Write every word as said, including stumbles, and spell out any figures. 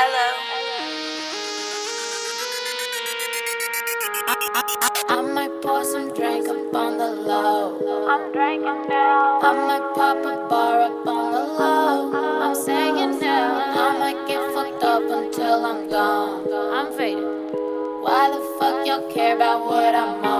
I might pour some drink up on the low. I'm drinking now. I might pop a bar up on the low. I'm saying now. I might get fucked up until I'm gone. I'm faded. Why the fuck y'all care about what I'm on?